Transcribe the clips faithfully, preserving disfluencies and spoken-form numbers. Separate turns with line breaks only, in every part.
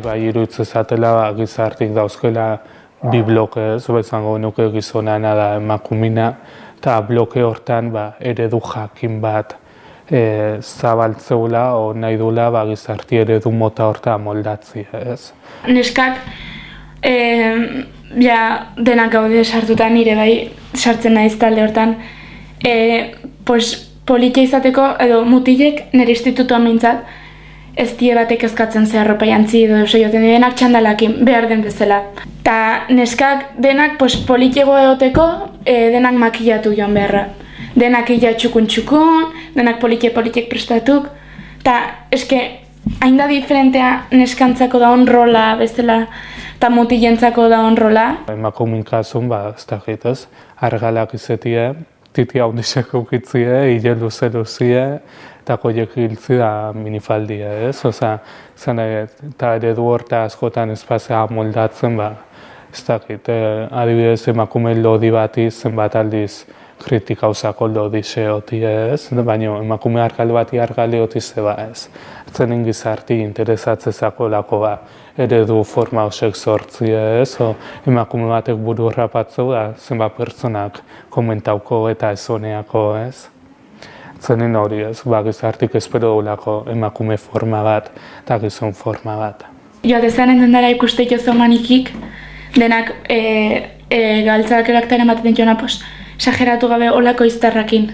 bai, iruditzen zatela ba, gizartik dauzkela bi bloke, ez, bezango nuke gizonana da emakumina, eta bloke hortan ba, eredu jakin bat e, zabaltzeula, o nahi dula ba, gizarti eredu mota horta moldatzi, ez.
Neskak, e, ja, denak gaude sartuta nire bai, sartzen naiz talde hortan, e, pues, politia izateko, edo mutilek nire institutuan mintzat, ez die batek eskatzen ze arropa jantzi edo eusei joten denak txandalakin behar den bezala. Ta neskak denak pues, politiego egoteko e, denak makillatu joan beharra. Denak illa txukun-txukun, denak politie-politiek prestatuk. Ta eske, hain da diferentea neskantzako da onrola bezala, eta mutilentzako da onrola.
Emakumin kasun, ba, ez da egitez, argalak izetie, titi haundiseko ukitzie, hile luze-luzie, eta koiek hiltzi da minifaldia, ez? Oza, zen, eta eredu horta askotan espazia moldatzen, ba, ez dakit, eh, adibidez emakume lodi bati zenbat aldiz kritika usako lodi xeoti, ez? Baina emakume argali bati argali otize, ba, ez? Zenin gizarti interesatzezako lako, ba, eredu forma osek sortzi, ez? O, emakume batek buru rapatzeu, da, zenbat pertsonak komentauko eta ezoneako, ez? Zenin hori, ez? Ba, gizartik espero dulako emakume forma bat eta gizon forma bat.
Joate zaren dendara ikuste jozo manikik, denak e, e, galtzak eraktaren batetan joana, pues, esageratu gabe olako iztarrakin.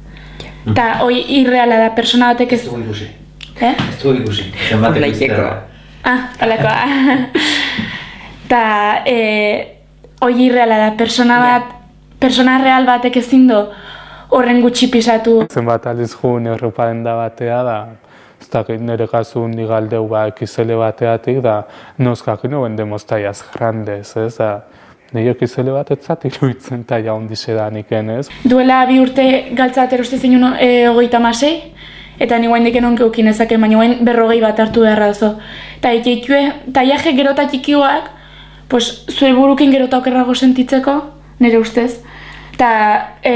Eta hoi irreala da, persona batek ez...
Ez dugu ikusi.
Eh?
Ez dugu ikusi. Zenbatek iztarra.
Ah, olakoa. Eta e, hoi irreala da, persona bat, persona real batek ezin do horren gutxi pisatu.
Zenbat aliz juen erropa denda batea da, ez dakit nire kasu hundi galdeu ba ekizele bateatik da, noskak inoen demostaiaz grandez, ez da, nire ekizele bat etzat iruditzen taia hondixe danik, ez?
Duela bi urte galtzat eroste zein e, hogeita masei, eta nioen deken onke ukin ezake, baina nioen berrogei bat hartu beharra oso. Eta ikeikue, taiaje gerota txikiuak, pues, zure burukin gerota okerrago sentitzeko, nire ustez. Eta e,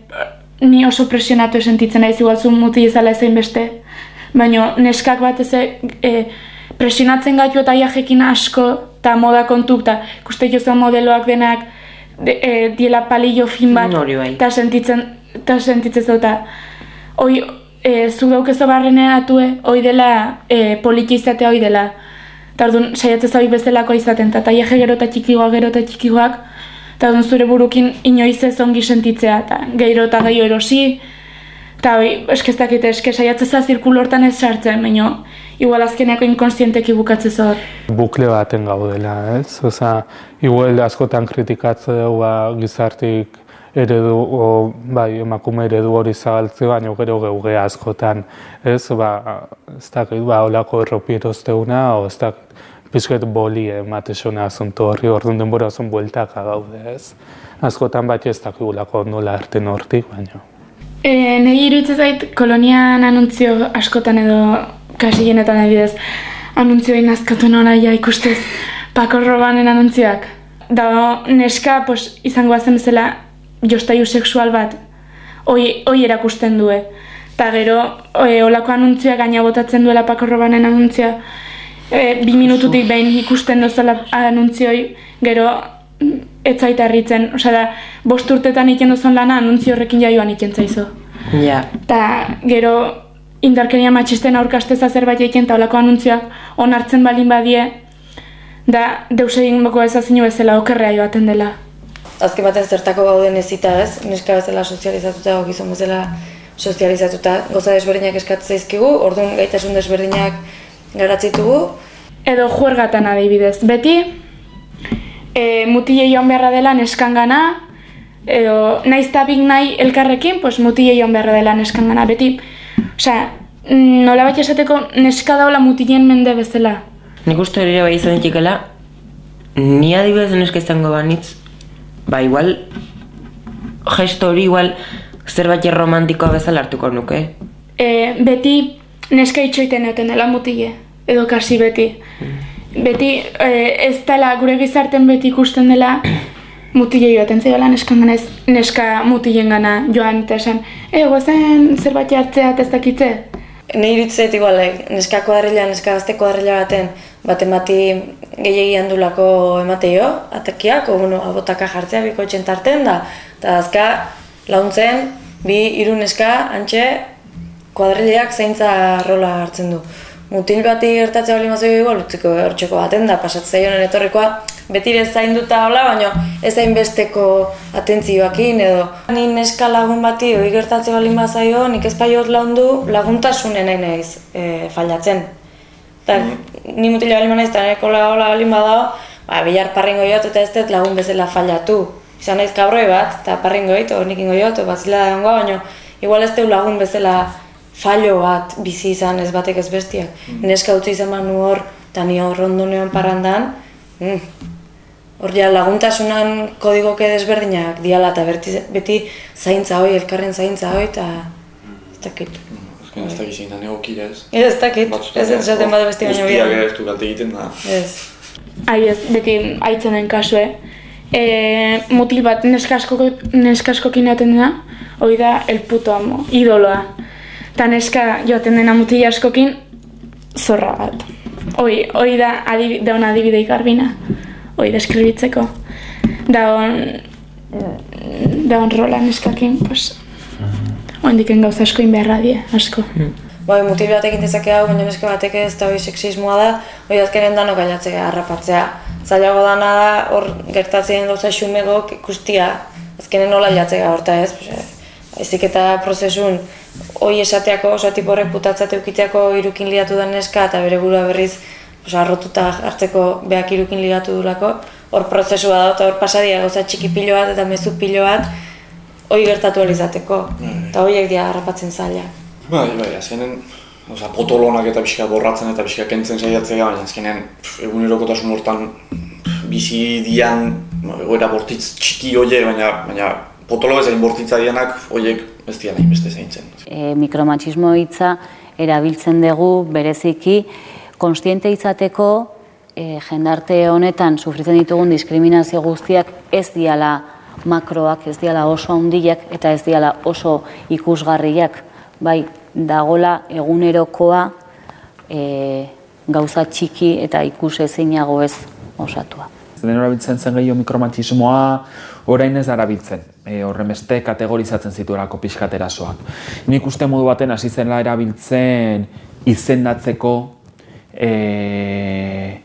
ni oso presionatu sentitzen naiz igual zu muti izala ezein beste, baina neskak bat ez e, presionatzen gaitu eta iajekin asko eta moda kontuk, eta ikuste jozuan modeloak denak de, e, diela palillo fin bat, eta sentitzen, eta sentitzen zau, eta hoi e, zu daukezo barreneatue, hoi dela e, poliki izatea hoi dela, eta orduan saiatzez hoi bezalako izaten, eta iaje gero eta txikigoak, gero eta txikigoak, eta orduan zure burukin inoiz ez ongi sentitzea, eta gero eta gehiago erosi, eta hoi, eskeztakite, eske saiatzeza zirkulo hortan ez sartzen, baina igual azkeneko inkonstienteki bukatzez hor.
Bukle baten gaudela, ez? Oza, igual askotan kritikatze dugu ba, gizartik eredu, o, bai, emakume eredu hori zabaltze, baina gero geuge askotan, ez? Ba, ez dakit, ba, olako erropi erozteuna, o ez dakit, pixket boli ematezuna asunto horri, orduan denbora osun bueltaka gaude, ez? Askotan bat ez dakigulako nola arten hortik, baina.
E, Negi iruditzen zait, kolonian anuntzio askotan edo kasienetan adibidez, anuntzioa inazkatu noraia ikustez Paco Rabannen anuntzioak. Da neska pues, izango zen bezala jostaiu sexual bat, hoi, hoi erakusten due. Eta gero, e, olako anuntzioa gaina botatzen duela Paco Rabannen anuntzioa, e, bi minututik behin ikusten dozela anuntzioi, gero ez zaita harritzen, osea da, bost urtetan iken dozon lana anuntzio horrekin jaioan iken zaizo.
Ja.
Eta gero, indarkeria matxisten aurkasteza zerbait egiten eta olako anuntzioak onartzen balin badie, da deus egin boko ezazinu bezala okerrea joaten dela.
Azken batean zertako gauden ezita ez, neska bezala sozializatuta, o gizon bezala sozializatuta, goza desberdinak eskatzen zaizkigu, orduan gaitasun desberdinak garatzitugu.
Edo juergatan adibidez, beti e, mutile joan beharra dela neskan gana, edo naiz tabik nahi elkarrekin, pues mutile joan beharra dela neskan gana, beti. Osea, nola bat esateko neska daula mutilen mende bezala.
Nik uste hori ere bai izan ditikela, ni adibidez neska izango banitz, ba igual, gesto hori igual zerbait romantikoa bezala hartuko nuke.
E, beti neska itxoiten egoten dela mutile, edo kasi beti. Beti e, ez dela gure gizarten beti ikusten dela mutile joaten zaiola neskan gana, ez neska mutilen gana joan eta esan ego zen zerbait hartzea ez dakitze.
Nei iruditzait igual, neska kuadrilla, neska gazte kuadrilla baten, baten bati gehiagian dulako emateio, atakiak, o bueno, abotaka jartzea biko etxentarten da, eta azka launtzen, bi hiru neska, antxe, kuadrillak zaintza rola hartzen du. Mutil bati gertatzea bali mazoi igual, utziko hortxeko baten da, pasatzaionen etorrikoa, betire zainduta hola, baina ez hainbesteko atentzioakin edo. Ni neska lagun bati hori gertatze bali mazaio, nik ez paiot laundu laguntasunen nahi nahiz e, fallatzen. Eta ni mutila bali manaiz, eta nireko hola bali badao, ba, bilar parringo jot eta ez dut lagun bezala fallatu. Izan naiz kabroi bat, eta parringo jot, o nikingo jot, o bazila dagoa, baina igual ez dut lagun bezala fallo bat bizi izan ez batek ez bestiak. Mm. Neska utzi izan manu hor, eta ni hor ondo neon parrandan, mm. Hor ja laguntasunan kodigoke desberdinak diala eta beti zaintza hoi, elkarren zaintza hoi, eta ez dakit.
Ez ez dakit zein da negokira ez?
Ez dakit, ez ez esaten bat besti baino
bian. Guztiak ez du kalte egiten da.
Ez.
Ai ez, beti aitzenen kasue. E, mutil bat neskaskokin joaten dena, hori da el puto amo, idoloa. Eta neska joaten dena mutil askokin, zorra bat. Hoi, hoi da, adib, da hona adibideik garbina. Hoi deskribitzeko. Da hon... Da hon rola neskakin, pues... Oindiken gauza asko inbeharra die, asko.
Bai, mutil batek intezake hau, baina neska batek ez da hoi sexismoa da, hoi azkenen danok ailatzea, harrapatzea. Zailago dana da, hor gertatzen gauza xumegok ikustia, azkenen nola ailatzea horta ez. Ezik eta prozesun, hoi esateako, oso tipo reputatzat eukiteako irukin liatu da neska, eta bere burua berriz arrotuta hartzeko beak irukin ligatu dulako, hor prozesua da, eta hor pasadia gauza txiki pilo bat eta mezu pilo bat, hoi gertatu alizateko, eta horiek dira harrapatzen zaila.
Bai, bai, azkenen, oza, potolonak eta pixka borratzen eta pixka kentzen saiatzea, baina azkenen egunerokotasun hortan bizi dian, egoera bortitz txiki horiek, baina, baina potolo bezain bortitza dianak, horiek ez dian nahi beste zaintzen.
E, mikromachismo hitza erabiltzen dugu bereziki, konstiente izateko, e, jendarte honetan sufritzen ditugun diskriminazio guztiak ez diala makroak, ez diala oso handiak eta ez diala oso ikusgarriak. Bai, dagola egunerokoa e, gauza txiki eta ikusezinago ez osatua.
Lehen erabiltzen zen gehiago mikromachismoa, orain ez erabiltzen. E, horren beste kategorizatzen zituelako pixkaterasoak. Nik uste modu baten hasi zela erabiltzen izendatzeko E,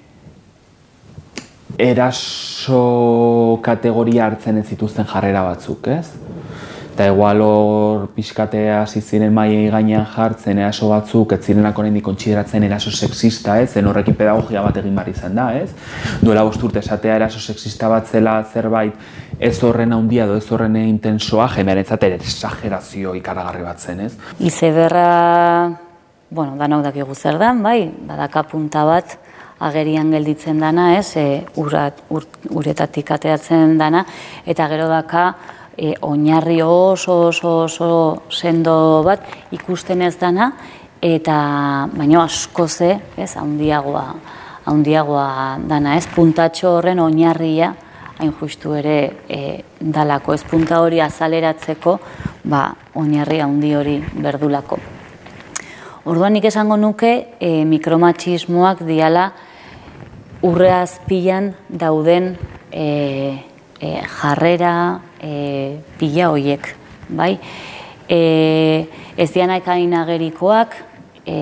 eraso kategoria hartzen ez zituzten jarrera batzuk, ez? Eta igual hor pixkatea hasi ziren mailei gainean jartzen eraso batzuk, ez zirenak oraindik kontsideratzen eraso sexista, ez? Zen horrekin pedagogia bat egin behar izan da, ez? Duela bost urte esatea eraso sexista bat zela zerbait ez horren handia edo ez horren intensoa, jendearentzat ere exagerazio ikaragarri bat zen, ez?
Izeberra... Bueno, danok dakigu zer dan, bai, badaka punta bat agerian gelditzen dana, ez, e, urat, ur, uretatik ateratzen dana, eta gero daka e, oinarri oso oso oso sendo bat ikusten ez dana, eta baino asko ze, ez, handiagoa, handiagoa dana, ez, puntatxo horren oinarria, hain justu ere e, dalako, ez, punta hori azaleratzeko, ba, oinarri handi hori berdulako. Orduan nik esango nuke e, mikromachismoak diala urre azpian dauden e, e, jarrera e, pila hoiek, bai? E, ez dianak hain agerikoak, e,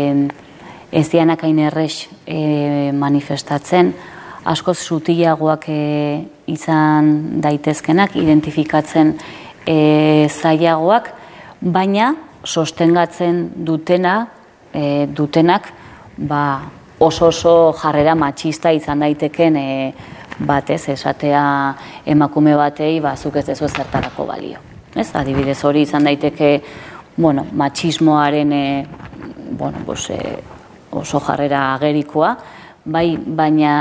ez dianak hain errex e, manifestatzen, askoz sutilagoak e, izan daitezkenak, identifikatzen e, zailagoak, baina sostengatzen dutena, e, dutenak ba, oso oso jarrera matxista izan daiteken e, batez, esatea emakume batei ba, zuk ez dezu zertarako balio. Ez? Adibidez hori izan daiteke bueno, matxismoaren e, bueno, pues, e, oso jarrera agerikoa, bai, baina,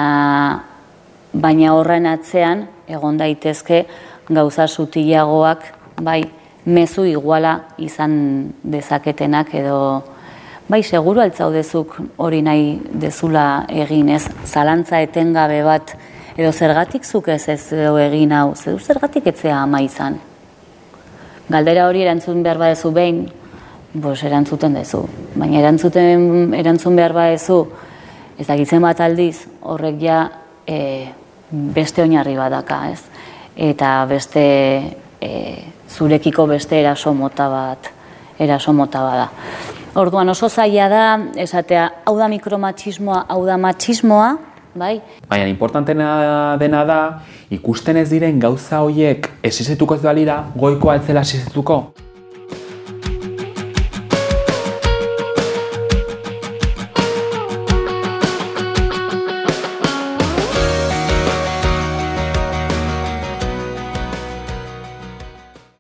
baina horren atzean egon daitezke gauza sutilagoak, bai, mezu iguala izan dezaketenak edo bai, seguru altzaudezuk hori nahi dezula egin, ez? Zalantza etengabe bat edo zergatik zuk ez ez egin hau, zergatik etzea ama izan. Galdera hori erantzun behar badezu behin, bos, erantzuten dezu. Baina erantzuten, erantzun behar badezu, ez dakitzen bat aldiz, horrek ja e, beste oinarri badaka, ez? Eta beste, e, zurekiko beste eraso mota bat, eraso mota bada. Orduan oso zaila da, esatea, hau da mikromatxismoa, hau da matxismoa, bai?
Baina importantena dena da, ikusten ez diren gauza horiek existituko ez balira, goikoa ez zela existituko.